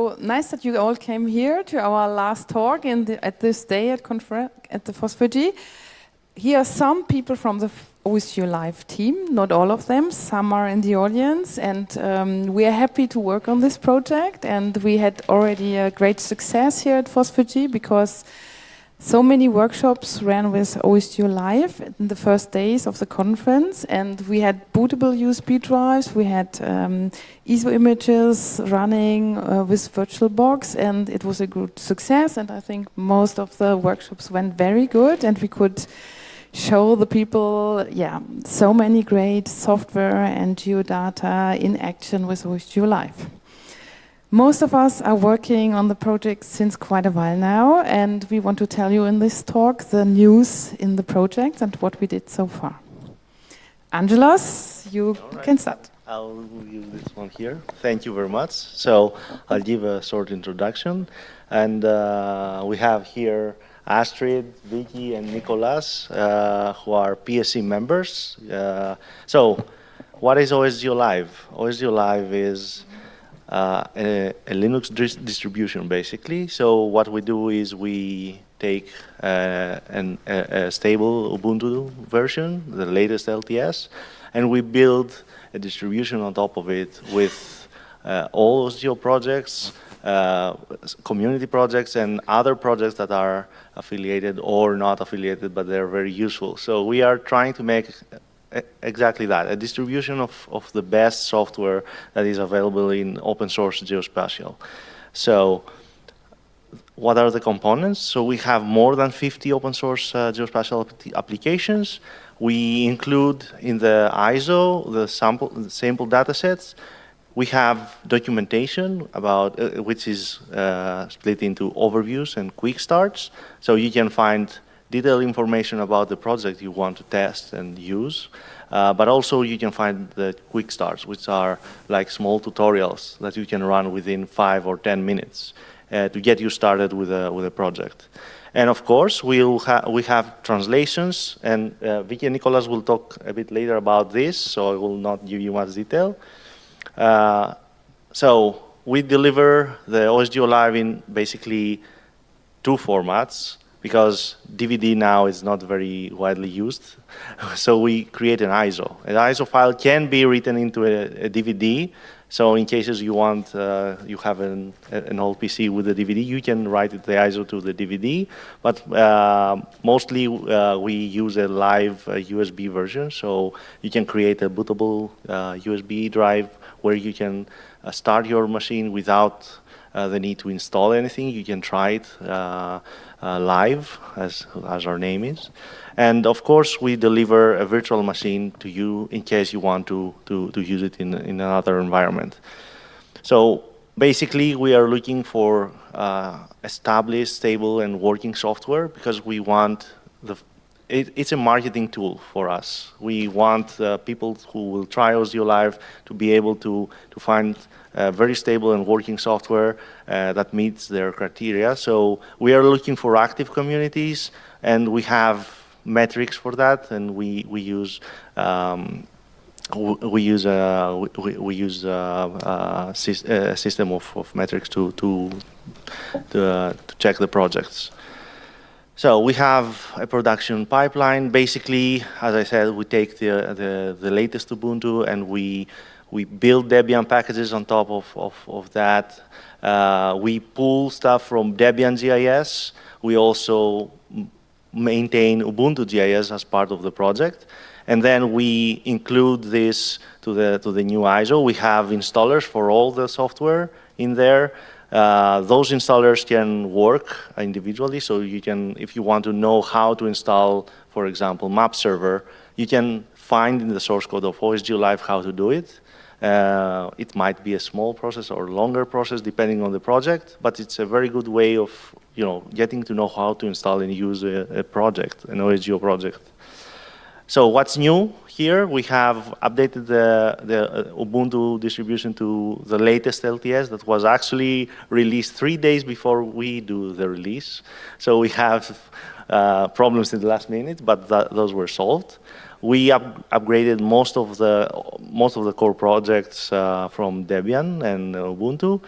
Nice that you all came here to our last talk at this day at the FOSS4G. Here are some people from the OSGeo Live team, not all of them, some are in the audience, and we are happy to work on this project, and we had already a great success here at FOSS4G because so many workshops ran with OSGeo Live in the first days of the conference, and we had bootable USB drives, we had ISO images running with VirtualBox, and it was a good success, and I think most of the workshops went very good, and we could show the people, so many great software and geodata in action with OSGeo Live. Most of us are working on the project since quite a while now, and we want to tell you in this talk the news in the project and what we did so far. Angelos, you can start. I'll use this one here. Thank you very much. So I'll give a short introduction. And we have here Astrid, Vicky, and Nicolas, who are PSC members. So what is OSGeo Live? OSGeo Live is a Linux distribution, basically. So what we do is we take a stable Ubuntu version, the latest LTS, and we build a distribution on top of it with all OSGeo projects, community projects, and other projects that are affiliated or not affiliated, but they're very useful. So we are trying to make exactly that, a distribution of the best software that is available in open source geospatial. So what are the components? So we have more than 50 open source geospatial applications. We include in the ISO the sample data sets. We have documentation about which is split into overviews and quick starts. So you can find detailed information about the project you want to test and use. But also you can find the quick starts, which are like small tutorials that you can run within 5 or 10 minutes to get you started with a project. And of course, we have translations, and Vicky and Nicolas will talk a bit later about this, so I will not give you much detail. So we deliver the OSGeo Live in basically 2 formats, because DVD now is not very widely used. So we create an ISO. An ISO file can be written into a DVD. So in cases you want, you have an old PC with a DVD, you can write the ISO to the DVD. But mostly we use a live USB version. So you can create a bootable USB drive where you can start your machine without the need to install anything. You can try it live, as our name is. And of course, we deliver a virtual machine to you in case you want to use it in another environment. So basically, we are looking for established, stable, and working software because we want it's a marketing tool for us. We want people who will try OSGeo Live to be able to find very stable and working software that meets their criteria. So we are looking for active communities, and we have metrics for that, and we use a system of metrics to check the projects. So we have a production pipeline. Basically, as I said, we take the latest Ubuntu and we build Debian packages on top of that. We pull stuff from Debian GIS. We also maintain Ubuntu GIS as part of the project. And then we include this to the new ISO. We have installers for all the software in there. Those installers can work individually, so you can, if you want to know how to install, for example, Map Server, you can find in the source code of OSGeo Live how to do it. It might be a small process or longer process depending on the project, but it's a very good way of getting to know how to install and use a project, an OSGeo project. So what's new here? We have updated the Ubuntu distribution to the latest LTS that was actually released 3 days before we do the release. So we have problems in the last minute, but those were solved. We upgraded most of the core projects from Debian and Ubuntu.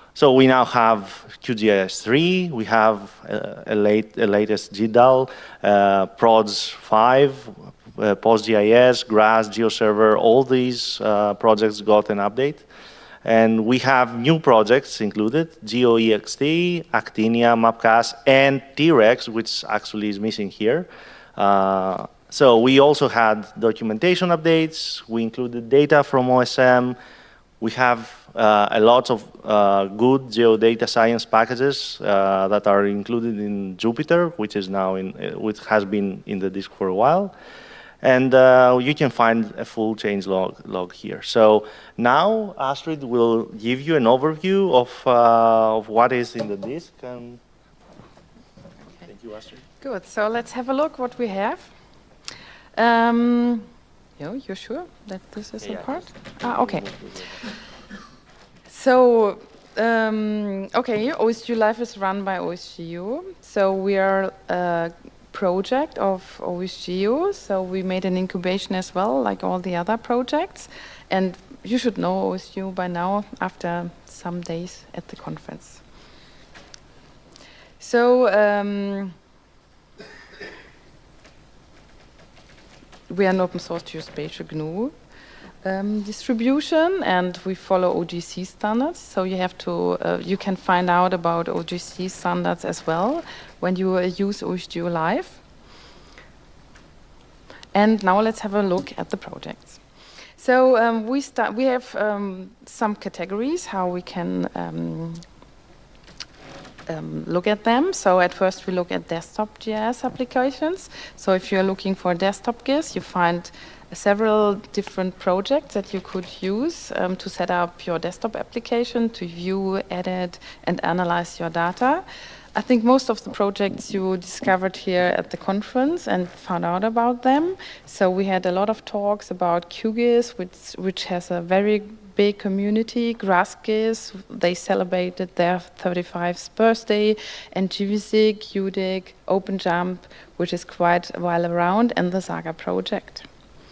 So we now have QGIS 3, we have a latest GDAL, PRODS 5, PostGIS, GRASS, GeoServer, all these projects got an update. And we have new projects included, GeoEXT, Actinia, Mapcast, and T-Rex, which actually is missing here. So we also had documentation updates, we included data from OSM, we have a lot of good geodata science packages that are included in Jupyter, which is now which has been in the disk for a while. And you can find a full change log here. So now Astrid will give you an overview of what is in the disk. And thank you, Astrid. Good. So let's have a look what we have. You're sure that this is a part? Okay. So, okay, OSGeo Live is run by OSGeo. So we are a project of OSGeo. So we made an incubation as well, like all the other projects. And you should know OSGeo by now after some days at the conference. So, we are an open source geospatial GNU distribution, and we follow OGC standards. So you have to, you can find out about OGC standards as well when you use OSGeo Live. And now let's have a look at the projects. So we have some categories how we can look at them. So at first we look at desktop GIS applications. So if you're looking for desktop GIS, you find several different projects that you could use to set up your desktop application, to view, edit, and analyze your data. I think most of the projects you discovered here at the conference and found out about them. So we had a lot of talks about QGIS, which has a very big community. GrassGIS, they celebrated their 35th birthday, and GVSig, UDIC, OpenJump, which is quite a while around, and the Saga project.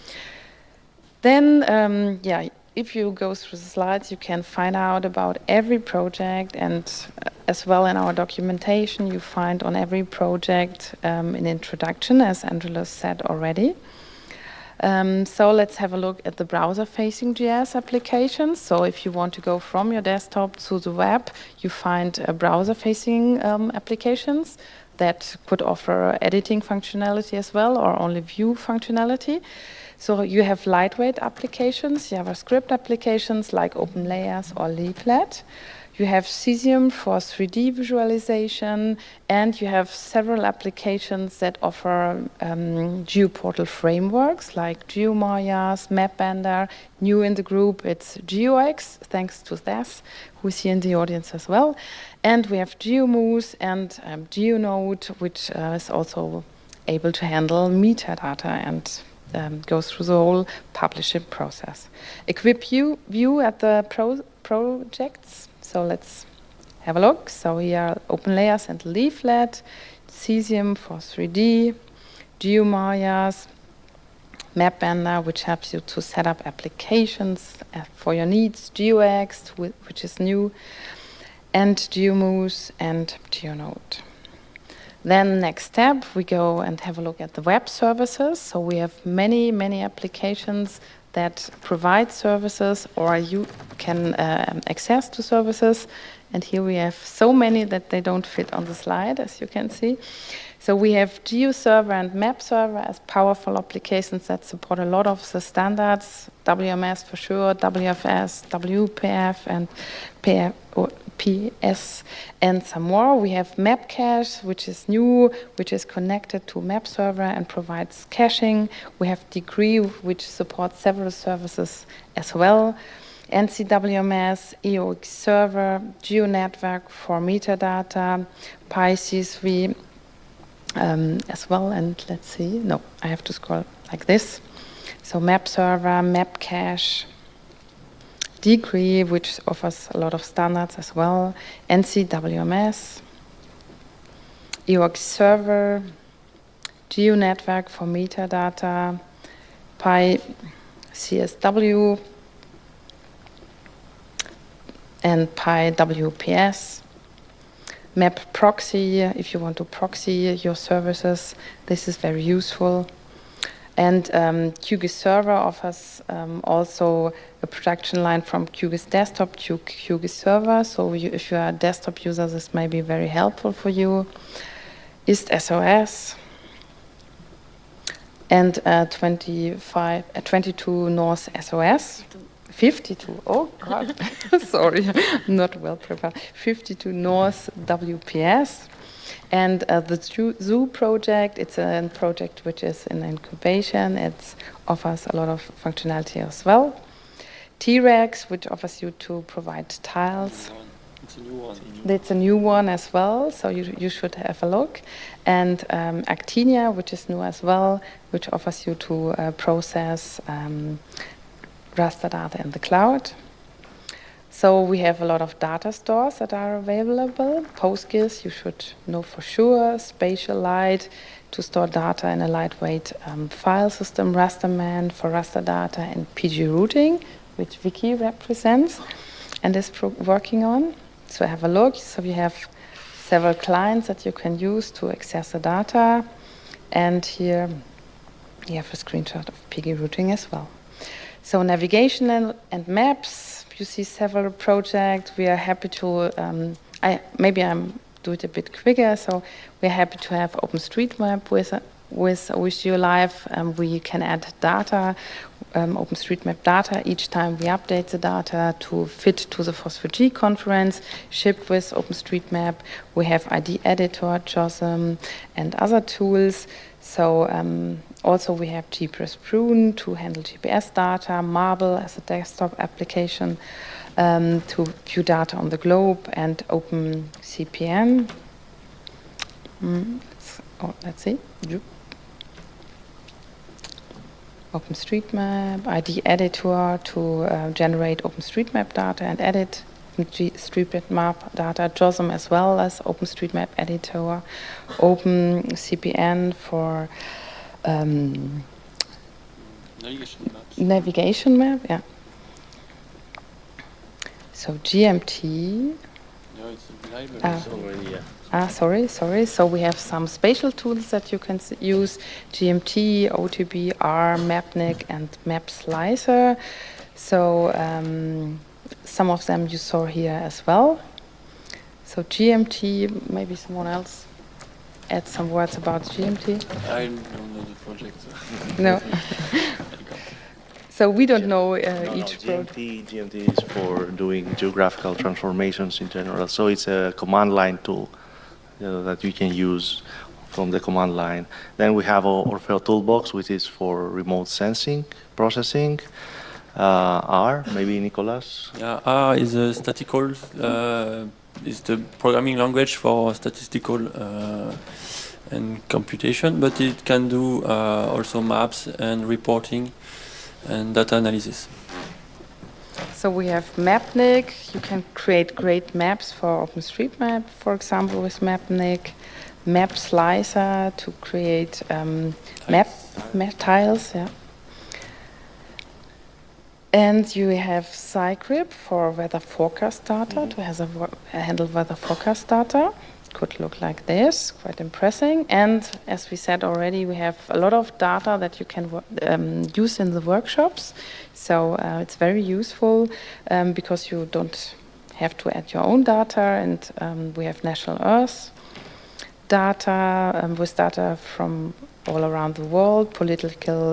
Then, if you go through the slides, you can find out about every project, and as well in our documentation, you find on every project an introduction, as Angelus said already. So let's have a look at the browser-facing GIS applications. So if you want to go from your desktop to the web, you find browser-facing applications that could offer editing functionality as well, or only view functionality. So you have lightweight applications, JavaScript applications like OpenLayers or Leaflet. You have Cesium for 3D visualization, and you have several applications that offer GeoPortal frameworks like GeoMoyas, MapBender. New in the group, it's GeoX, thanks to Thess, who's here in the audience as well. And we have GeoMoose and GeoNode, which is also able to handle metadata and go through the whole publishing process. A quick view at the projects. So let's have a look. So here are OpenLayers and Leaflet, Cesium for 3D, GeoMoyas, MapBender, which helps you to set up applications for your needs, GeoX, which is new, and GeoMoose and GeoNode. Then next step, we go and have a look at the web services. So we have many, many applications that provide services, or you can access to services. And here we have so many that they don't fit on the slide, as you can see. So we have GeoServer and MapServer as powerful applications that support a lot of the standards, WMS for sure, WFS, WPF, and PS, and some more. We have MapCache, which is new, which is connected to MapServer and provides caching. We have Degree, which supports several services as well. NCWMS, EOX Server, GeoNetwork for metadata, PyCSV as well. And let's see, no, I have to scroll like this. So MapServer, MapCache, Degree, which offers a lot of standards as well, NCWMS, EOX Server, GeoNetwork for metadata, PyCSW, and PyWPS. Map proxy, if you want to proxy your services, this is very useful. And QGIS Server offers also a production line from QGIS Desktop to QGIS Server. So if you are a desktop user, this may be very helpful for you. IST-SOS. And 22 North SOS. 52, oh God, sorry, not well prepared. 52 North WPS. And the Zoo project, it's a project which is in incubation. It offers a lot of functionality as well. T-Rex, which offers you to provide tiles. It's a new one. It's a new one as well, so you should have a look. And Actinia, which is new as well, which offers you to process raster data in the cloud. So we have a lot of data stores that are available. PostGIS, you should know for sure. Spatialite to store data in a lightweight file system. Rasterman for raster data, and PG routing, which Vicky represents and is working on. So have a look. So we have several clients that you can use to access the data. And here you have a screenshot of PG routing as well. So navigation and maps, you see several projects. We are happy to, maybe I'm do it a bit quicker. So we're happy to have OpenStreetMap with OSGeo Live. We can add data, OpenStreetMap data each time we update the data to fit to the FOSS4G conference, shipped with OpenStreetMap. We have ID editor, JOSM, and other tools. So also we have GPS Prune to handle GPS data, Marble as a desktop application to view data on the globe, and OpenCPN. Let's see. OpenStreetMap, ID editor to generate OpenStreetMap data and edit OpenStreetMap data, JOSM as well as OpenStreetMap editor, OpenCPN for navigation map, yeah. So GMT. No, it's a library. Sorry. So we have some spatial tools that you can use: GMT, OTB, R, Mapnik, and Map Slicer. So some of them you saw here as well. So GMT, maybe someone else add some words about GMT. I don't know the project. So. No. So we don't know each project. GMT is for doing geographical transformations in general. So it's a command line tool that you can use from the command line. Then we have Orfeo Toolbox, which is for remote sensing, processing. R, maybe Nicolas? Yeah, R is a statistical, is the programming language for statistical and computation, but it can do also maps and reporting and data analysis. So we have Mapnik. You can create great maps for OpenStreetMap, for example, with Mapnik. Map Slicer to create map tiles, yeah. And you have SciGrip for weather forecast data, to handle weather forecast data. Could look like this, quite impressive. And as we said already, we have a lot of data that you can use in the workshops. So it's very useful because you don't have to add your own data. And we have National Earth data with data from all around the world, political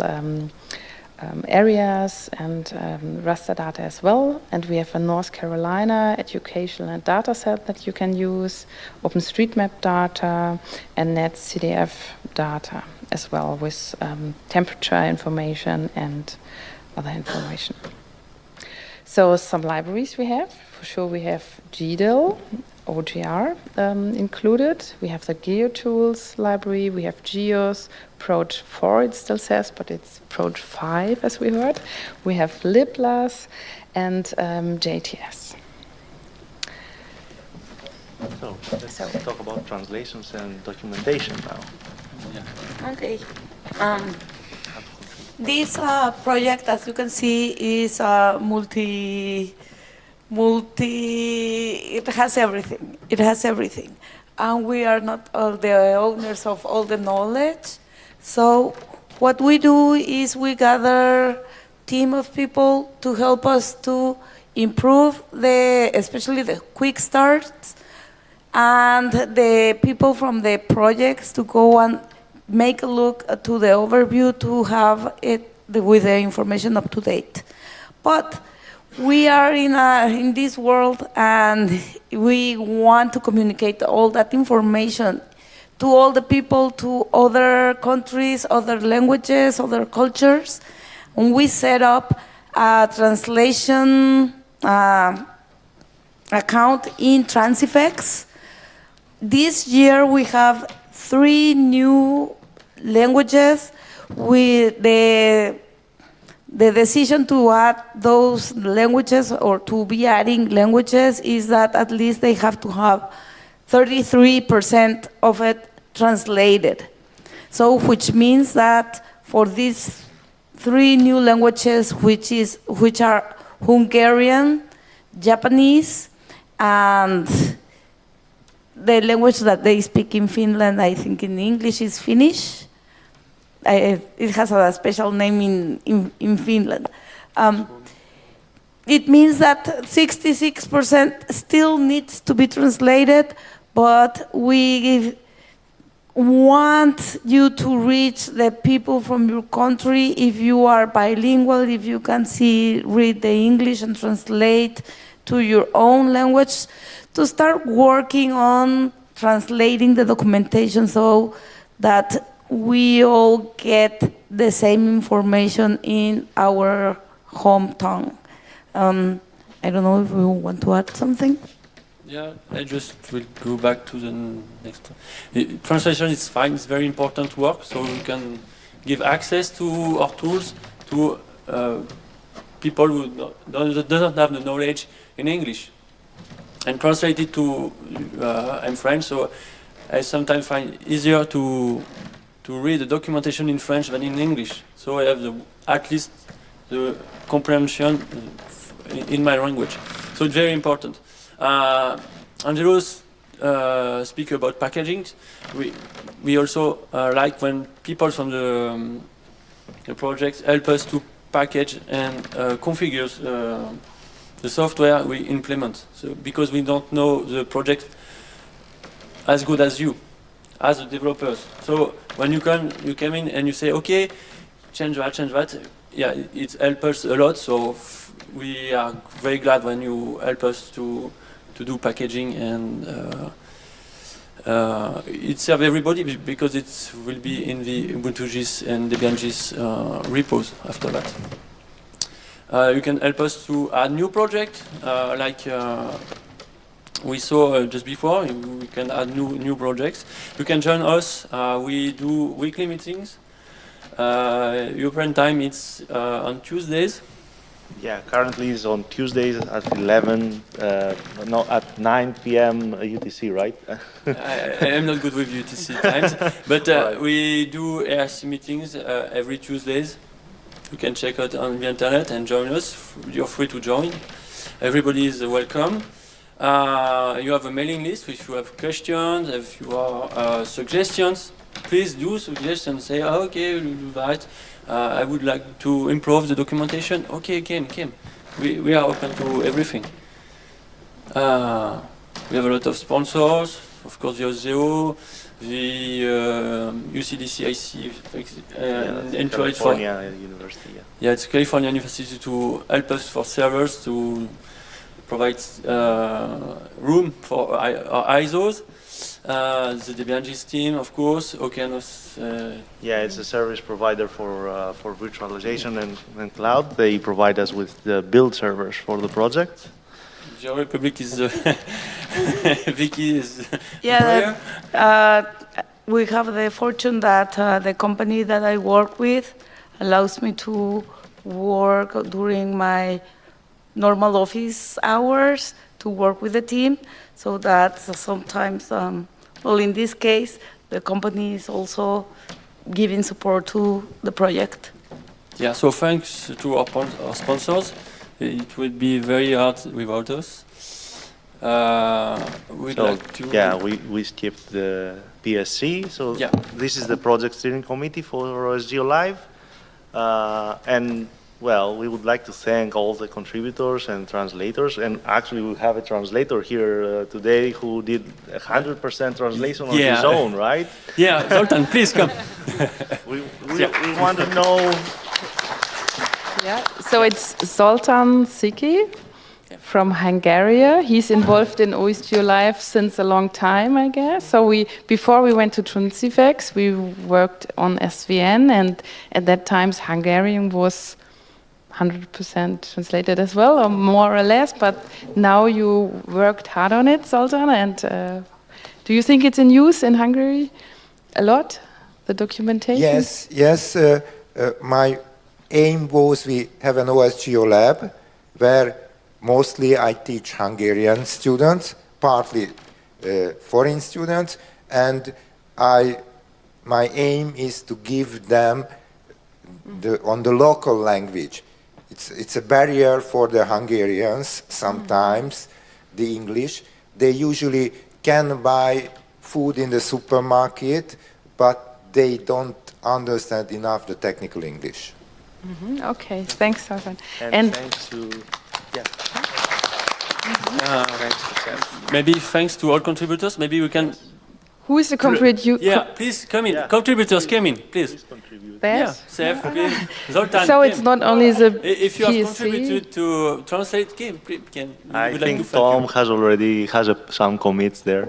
areas, and raster data as well. And we have a North Carolina educational and data set that you can use, OpenStreetMap data, and NetCDF data as well, with temperature information and other information. So some libraries we have. For sure we have GDAL, OGR included. We have the GeoTools library. We have GEOS, Proj 4 it still says, but it's Proj 5 as we heard. We have LibLas and JTS. So let's talk about translations and documentation now. Yeah. Okay. This project, as you can see, is it has everything. It has everything. And we are not all the owners of all the knowledge. So what we do is we gather team of people to help us to improve especially the quick starts, and the people from the projects to go and make a look to the overview to have it with the information up to date. But we are in this world, and we want to communicate all that information to all the people, to other countries, other languages, other cultures. And we set up a translation account in Transifex. This year we have 3 new languages. With the decision to add those languages, or to be adding languages, is that at least they have to have 33% of it translated. So which means that for these 3 new languages, which are Hungarian, Japanese, and the language that they speak in Finland, I think in English, is Finnish. It has a special name in Finland. It means that 66% still needs to be translated, but we want you to reach the people from your country. If you are bilingual, if you can read the English and translate to your own language, to start working on translating the documentation so that we all get the same information in our home tongue. I don't know if you want to add something. Yeah, I just will go back to the next one. Translation is fine, it's very important work, so we can give access to our tools to people who doesn't have the knowledge in English, and translate it to in French. So I sometimes find it easier to read the documentation in French than in English. So I have at least the comprehension in my language. So it's very important. Angelos speak about packaging. We also like when people from the project help us to package and configure the software we implement. So because we don't know the project as good as you, as the developers. So when you come in and you say, okay, change that. Yeah, it helps us a lot. So we are very glad when you help us to do packaging, and it serves everybody because it will be in the UbuntuGIS and DebianGIS repos after that. You can help us to add new projects, like we saw just before. We can add new projects. You can join us. We do weekly meetings. European time, it's on Tuesdays. Yeah, currently it's on Tuesdays at 9 p.m. UTC, right? I am not good with UTC times, but right. We do ARC meetings every Tuesdays. You can check out on the internet and join us. You're free to join. Everybody is welcome. You have a mailing list. If you have questions, if you have suggestions, please do suggestions. Say, oh, okay, we'll do that. I would like to improve the documentation. Okay, Kim. We are open to everything. We have a lot of sponsors. Of course, the OSEO, the UCDCIC, and California University. Yeah, it's California University to help us for servers to provide room for our ISOs. The DebianGIS team, of course, Okeanos. Yeah, it's a service provider for virtualization and cloud. They provide us with the build servers for the project. The Republic is Vicky is. Yeah, we have the fortune that the company that I work with allows me to work during my normal office hours to work with the team, so that sometimes, well, in this case, the company is also giving support to the project. Yeah, so thanks to our sponsors. it would be very hard without us. We'd So, like to. yeah, we skipped the PSC. So Yeah. this is the project steering committee for OSGeo Live. And well, we would like to thank all the contributors and translators. And actually, we have a translator here today who did 100% translation on Yeah. his own, right? Yeah, Zoltan, please come. We want to know. Yeah, so it's Zoltan Siki from Hungary. He's involved in OSGeo Live since a long time, I guess. So before we went to Transifex, we worked on SVN, and at that time Hungarian was 100% translated as well, or more or less. But now you worked hard on it, Zoltan, and do you think it's in use in Hungary a lot, the documentation? Yes. My aim was we have an OSGeo lab where mostly I teach Hungarian students, partly foreign students, and my aim is to give them on the local language. It's a barrier for the Hungarians sometimes, the English. They usually can buy food in the supermarket, but they don't understand enough the technical English. Okay, thanks, Zoltan. And thanks to, yeah. Thanks to Sam. Maybe thanks to all contributors, maybe we can. Who is the contributor? Yeah, please come in. Yeah. Contributors, come in, please. Please contribute. Yeah, Seth, please. Zoltan. So it's not only the If you have PSC. contributed to translate, can I would like think to thank Tom you. has already some commits there.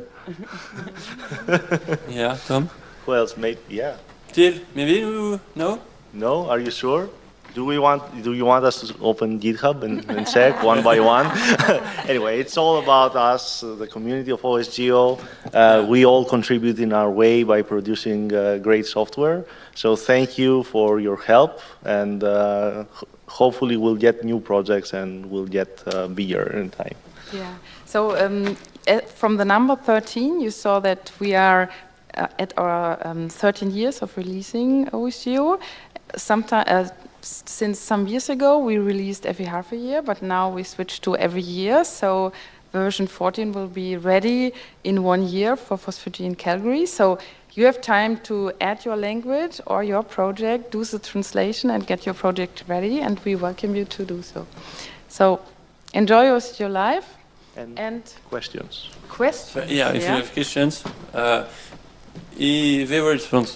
Yeah, Tom. Who else? Yeah. Till, maybe you no? No? Are you sure? Do you want us to open GitHub and check one by one? Anyway, it's all about us, the community of OSGeo. We all contribute in our way by producing great software. So thank you for your help, and hopefully we'll get new projects and we'll get bigger in time. Yeah. So from the number 13, you saw that we are at our 13 years of releasing OSGeo. Since some years ago, we released every half a year, but now we switched to every year. So version 14 will be ready in 1 year for FOSS4G in Calgary. So you have time to add your language or your project, do the translation, and get your project ready, and we welcome you to do so. So enjoy OSGeo Live and questions. questions. Yeah, if you have questions, they will respond.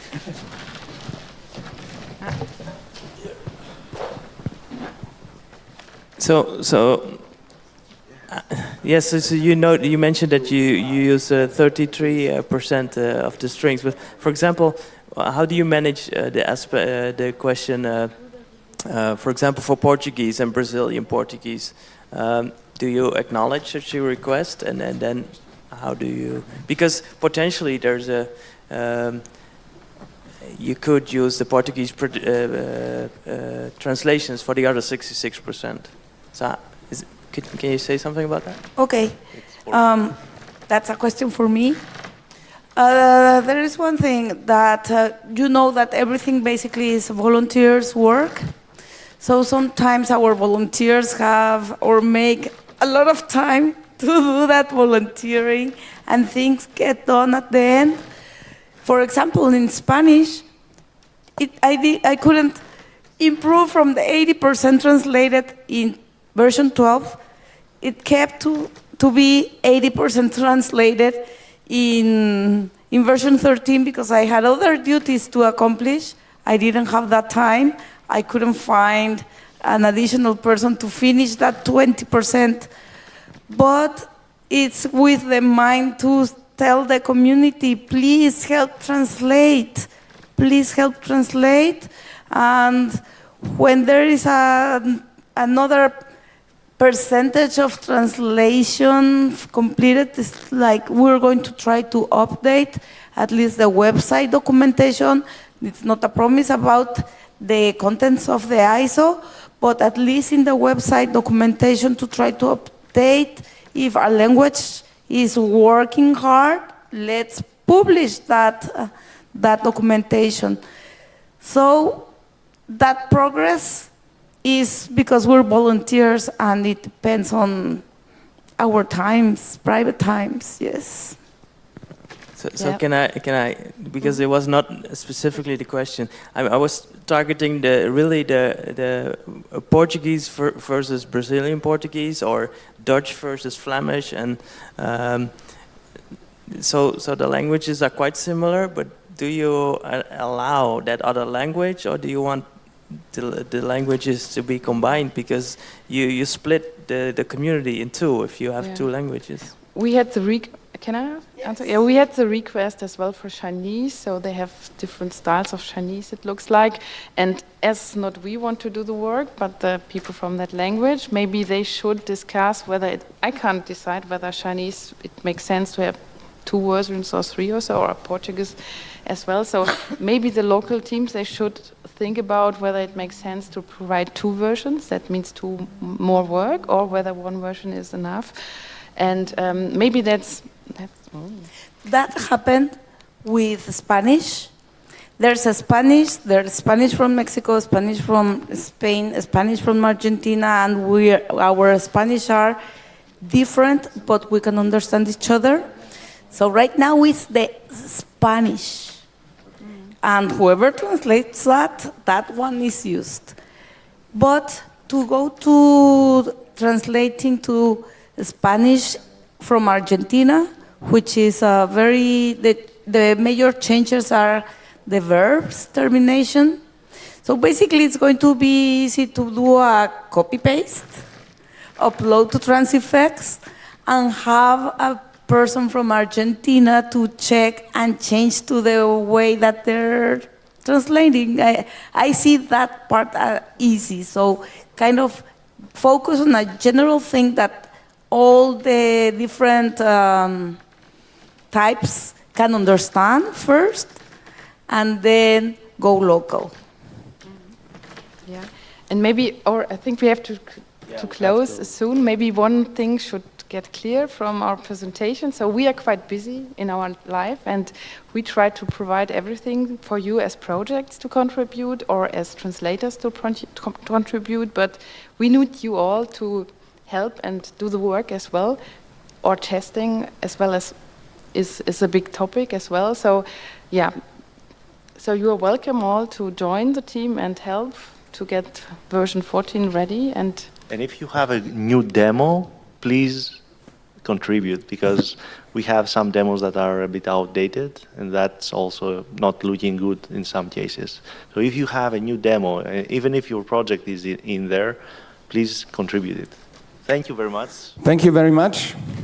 Yes. So you mentioned that you use 33% of the strings. But for example, how do you manage the question? For example, for Portuguese and Brazilian Portuguese, do you acknowledge such a request, and then how do you? Because potentially there's a you could use the Portuguese translations for the other 66%. So, can you say something about that? Okay, that's a question for me. There is one thing that you know that everything basically is volunteers' work. So sometimes our volunteers have or make a lot of time to do that volunteering, and things get done at the end. For example, in Spanish, I couldn't improve from the 80% translated in version 12. It kept to be 80% translated in version 13 because I had other duties to accomplish. I didn't have that time. I couldn't find an additional person to finish that 20%. But it's with the mind to tell the community, please help translate. Please help translate. And when there is another percentage of translation completed, it's like we're going to try to update at least the website documentation. It's not a promise about the contents of the ISO, but at least in the website documentation to try to update. If a language is working hard, let's publish that documentation. So that progress is because we're volunteers and it depends on our times, private times, yes. So Yeah. can I, because it was not specifically the question, I was targeting the Portuguese versus Brazilian Portuguese, or Dutch versus Flemish, and so the languages are quite similar, but do you allow that other language, or do you want the languages to be combined, because you split the community in two if you have Yeah. two languages? We had the can I answer? Yeah, we had the request as well for Chinese, so they have different styles of Chinese, it looks like. And as not we want to do the work, but the people from that language, maybe they should discuss whether I can't decide whether Chinese, it makes sense to have 2 versions or 3 or so, or Portuguese as well. So maybe the local teams, they should think about whether it makes sense to provide 2 versions, that means 2 more work, or whether 1 version is enough. And maybe that's That happened with Spanish. There's Spanish from Mexico, Spanish from Spain, Spanish from Argentina, and our Spanish are different, but we can understand each other. So right now it's the Spanish. And whoever translates that one is used. But to go to translating to Spanish from Argentina, which is the major changes are the verbs termination. So basically it's going to be easy to do a copy-paste, upload to Transifex, and have a person from Argentina to check and change to the way that they're translating. I see that part easy, so kind of focus on a general thing that all the different types can understand first, and then go local. Yeah, and maybe, or I think we have to close soon. Maybe one thing should get clear from our presentation. So we are quite busy in our life, and we try to provide everything for you as projects to contribute or as translators to contribute, but we need you all to help and do the work as well, or testing as well as is a big topic as well. So yeah, so you are welcome all to join the team and help to get version 14 ready. And if you have a new demo, please contribute, because we have some demos that are a bit outdated, and that's also not looking good in some cases. So if you have a new demo, even if your project is in there, please contribute it. Thank you very much. Thank you very much.